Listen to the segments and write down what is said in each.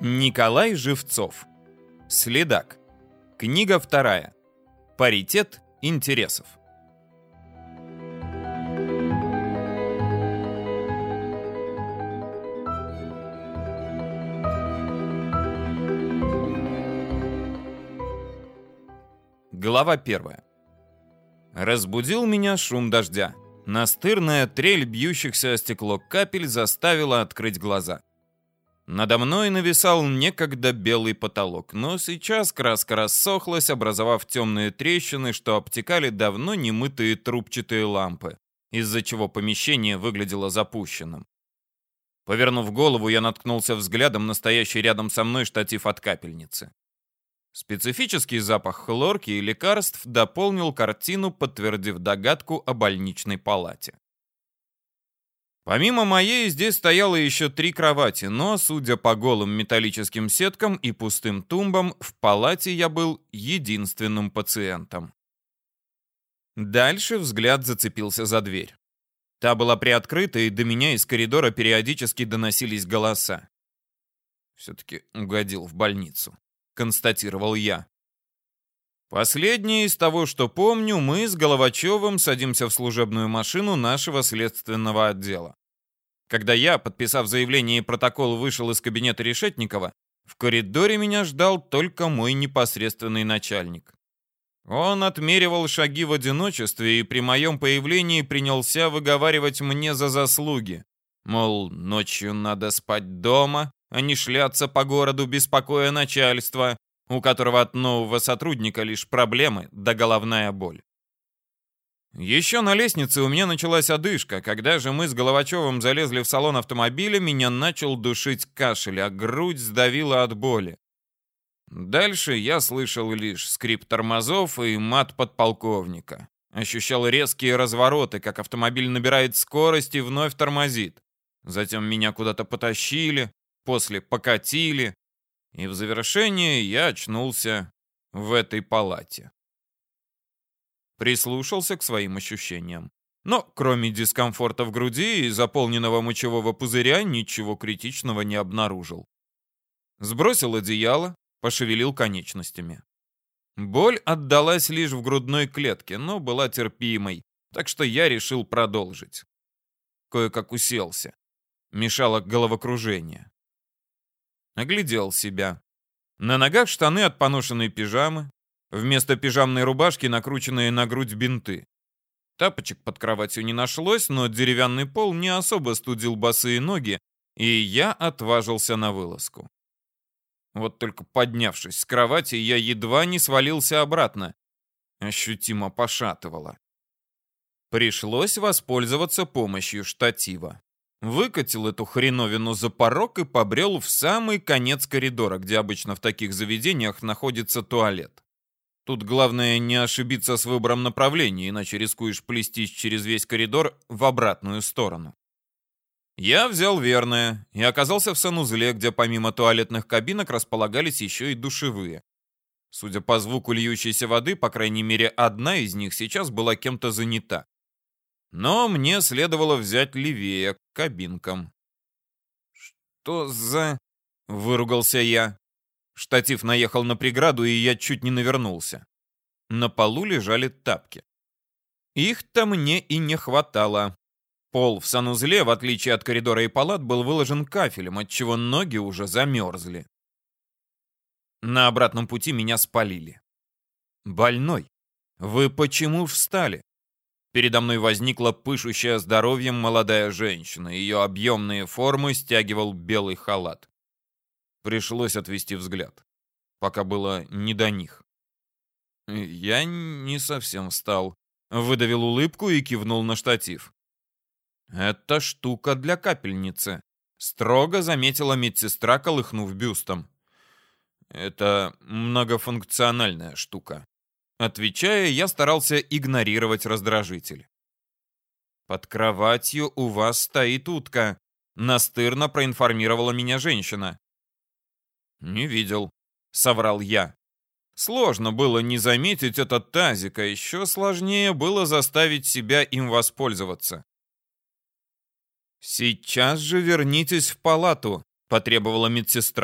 Николай Живцов. Следак. Книга 2. Паритет интересов. Глава 1. Разбудил меня шум дождя. Настырная трель бьющихся о стекло капель заставила открыть глаза. Надо мной нависал некогда белый потолок, но сейчас краска рассохлась, образовав темные трещины, что обтекали давно немытые трубчатые лампы, из-за чего помещение выглядело запущенным. Повернув голову, я наткнулся взглядом на стоящий рядом со мной штатив от капельницы. Специфический запах хлорки и лекарств дополнил картину, подтвердив догадку о больничной палате. Помимо моей, здесь стояло еще 3 кровати, но, судя по голым металлическим сеткам и пустым тумбам, в палате я был единственным пациентом. Дальше взгляд зацепился за дверь. Та была приоткрыта, и до меня из коридора периодически доносились голоса. «Все-таки угодил в больницу», — констатировал я. Последнее из того, что помню, мы с Головачевым садимся в служебную машину нашего следственного отдела. Когда я, подписав заявление и протокол, вышел из кабинета Решетникова, в коридоре меня ждал только мой непосредственный начальник. Он отмеривал шаги в одиночестве и при моем появлении принялся выговаривать мне за заслуги. Мол, ночью надо спать дома, а не шляться по городу, беспокоя начальство, у которого от нового сотрудника лишь проблемы да головная боль. Еще на лестнице у меня началась одышка. Когда же мы с Головачевым залезли в салон автомобиля, меня начал душить кашель, а грудь сдавила от боли. Дальше я слышал лишь скрип тормозов и мат подполковника. Ощущал резкие развороты, как автомобиль набирает скорость и вновь тормозит. Затем меня куда-то потащили, после покатили. И в завершение я очнулся в этой палате. Прислушался к своим ощущениям. Но кроме дискомфорта в груди и заполненного мочевого пузыря ничего критичного не обнаружил. Сбросил одеяло, пошевелил конечностями. Боль отдалась лишь в грудной клетке, но была терпимой, так что я решил продолжить. Кое-как уселся. Мешало головокружение. Оглядел себя. На ногах штаны от поношенной пижамы. Вместо пижамной рубашки накрученные на грудь бинты. Тапочек под кроватью не нашлось, но деревянный пол не особо студил босые ноги, и я отважился на вылазку. Вот только поднявшись с кровати, я едва не свалился обратно. Ощутимо пошатывало. Пришлось воспользоваться помощью штатива. Выкатил эту хреновину за порог и побрел в самый конец коридора, где обычно в таких заведениях находится туалет. Тут главное не ошибиться с выбором направления, иначе рискуешь плестись через весь коридор в обратную сторону. Я взял верное и оказался в санузле, где помимо туалетных кабинок располагались еще и душевые. Судя по звуку льющейся воды, по крайней мере, одна из них сейчас была кем-то занята. Но мне следовало взять левее, к кабинкам. «Что за...» — выругался я. Штатив наехал на преграду, и я чуть не навернулся. На полу лежали тапки. Их-то мне и не хватало. Пол в санузле, в отличие от коридора и палат, был выложен кафелем, отчего ноги уже замерзли. На обратном пути меня спалили. «Больной, вы почему встали?» Передо мной возникла пышущая здоровьем молодая женщина. Ее объемные формы стягивал белый халат. Пришлось отвести взгляд, пока было не до них. Я не совсем встал. Выдавил улыбку и кивнул на штатив. «Это штука для капельницы», — строго заметила медсестра, колыхнув бюстом. «Это многофункциональная штука». Отвечая, я старался игнорировать раздражитель. «Под кроватью у вас стоит утка», — настырно проинформировала меня женщина. «Не видел», — соврал я. Сложно было не заметить этот тазик, а еще сложнее было заставить себя им воспользоваться. «Сейчас же вернитесь в палату», — потребовала медсестра.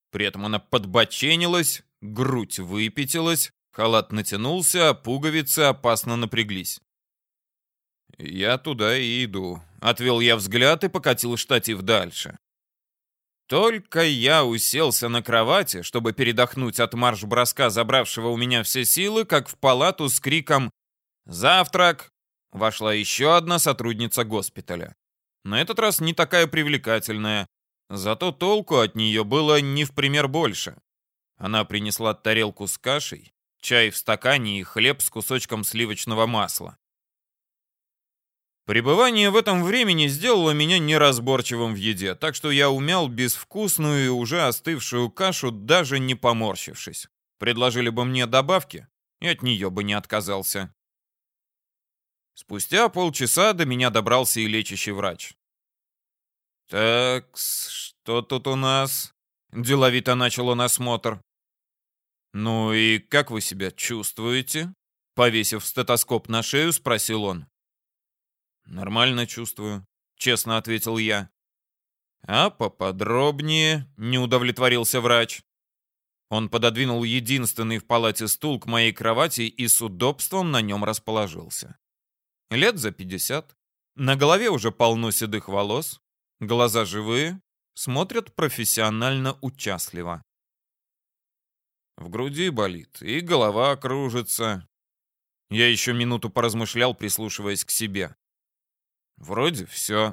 При этом она подбоченилась, грудь выпятилась, халат натянулся, а пуговицы опасно напряглись. «Я туда и иду», — отвел я взгляд и покатил штатив дальше. Только я уселся на кровати, чтобы передохнуть от марш-броска, забравшего у меня все силы, как в палату с криком «Завтрак!» вошла еще одна сотрудница госпиталя. На этот раз не такая привлекательная, зато толку от нее было не в пример больше. Она принесла тарелку с кашей, чай в стакане и хлеб с кусочком сливочного масла. Пребывание в этом времени сделало меня неразборчивым в еде, так что я умял безвкусную и уже остывшую кашу, даже не поморщившись. Предложили бы мне добавки, и от нее бы не отказался. Спустя полчаса до меня добрался и лечащий врач. «Так, что тут у нас?» — деловито начал он осмотр. «Ну и как вы себя чувствуете?» — повесив стетоскоп на шею, спросил он. «Нормально чувствую», — честно ответил я. «А поподробнее?» — не удовлетворился врач. Он пододвинул единственный в палате стул к моей кровати и с удобством на нем расположился. Лет за 50, на голове уже полно седых волос, глаза живые, смотрят профессионально участливо. В груди болит и голова кружится. Я еще минуту поразмышлял, прислушиваясь к себе. Вроде все.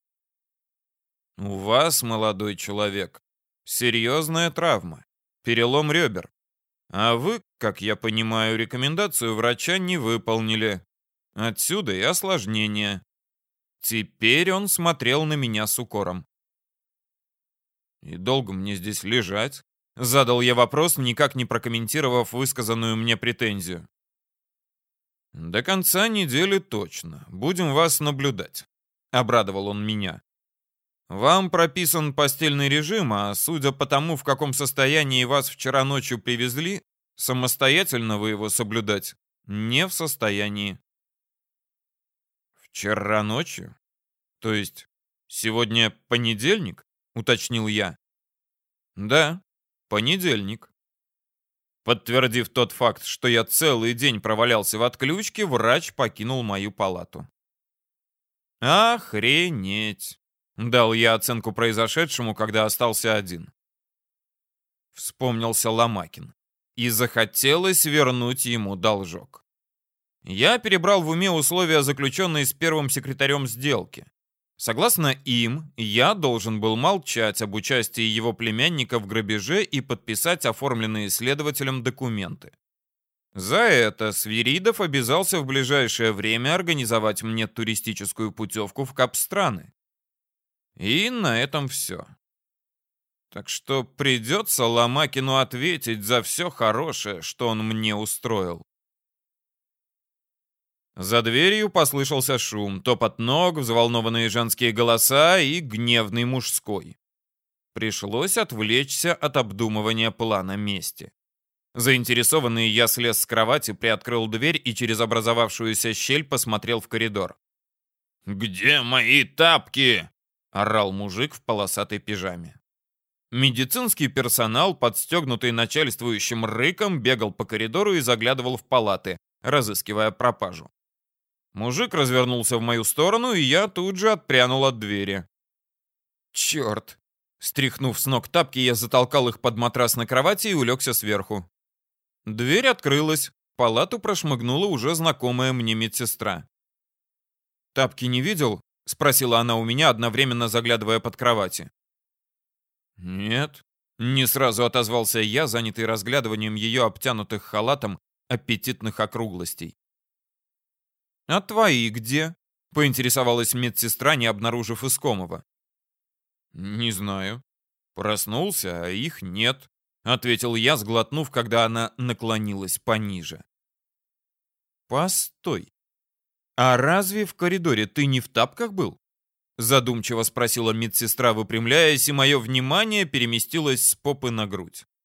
У вас, молодой человек, серьезная травма, перелом ребер. А вы, как я понимаю, рекомендацию врача не выполнили. Отсюда и осложнение. Теперь он смотрел на меня с укором. «И долго мне здесь лежать?» Задал я вопрос, никак не прокомментировав высказанную мне претензию. «До конца недели точно. Будем вас наблюдать», — обрадовал он меня. «Вам прописан постельный режим, а судя по тому, в каком состоянии вас вчера ночью привезли, самостоятельно вы его соблюдать не в состоянии». «Вчера ночью? То есть сегодня понедельник?» — уточнил я. «Да, понедельник». Подтвердив тот факт, что я целый день провалялся в отключке, врач покинул мою палату. «Охренеть!» — дал я оценку произошедшему, когда остался один. Вспомнился Ломакин, и захотелось вернуть ему должок. Я перебрал в уме условия, заключенные с первым секретарем сделки. Согласно им, я должен был молчать об участии его племянника в грабеже и подписать оформленные следователем документы. За это Свиридов обязался в ближайшее время организовать мне туристическую путевку в Капстраны. И на этом все. Так что придется Ломакину ответить за все хорошее, что он мне устроил. За дверью послышался шум, топот ног, взволнованные женские голоса и гневный мужской. Пришлось отвлечься от обдумывания плана мести. Заинтересованный, я слез с кровати, приоткрыл дверь и через образовавшуюся щель посмотрел в коридор. «Где мои тапки?» — орал мужик в полосатой пижаме. Медицинский персонал, подстегнутый начальствующим рыком, бегал по коридору и заглядывал в палаты, разыскивая пропажу. Мужик развернулся в мою сторону, и я тут же отпрянул от двери. «Черт!» Стряхнув с ног тапки, я затолкал их под матрас на кровати и улегся сверху. Дверь открылась, в палату прошмыгнула уже знакомая мне медсестра. «Тапки не видел?» — спросила она у меня, одновременно заглядывая под кровати. «Нет», — не сразу отозвался я, занятый разглядыванием ее обтянутых халатом аппетитных округлостей. «А твои где?» — поинтересовалась медсестра, не обнаружив искомого. «Не знаю. Проснулся, а их нет», — ответил я, сглотнув, когда она наклонилась пониже. «Постой. А разве в коридоре ты не в тапках был?» — задумчиво спросила медсестра, выпрямляясь, и мое внимание переместилось с попы на грудь.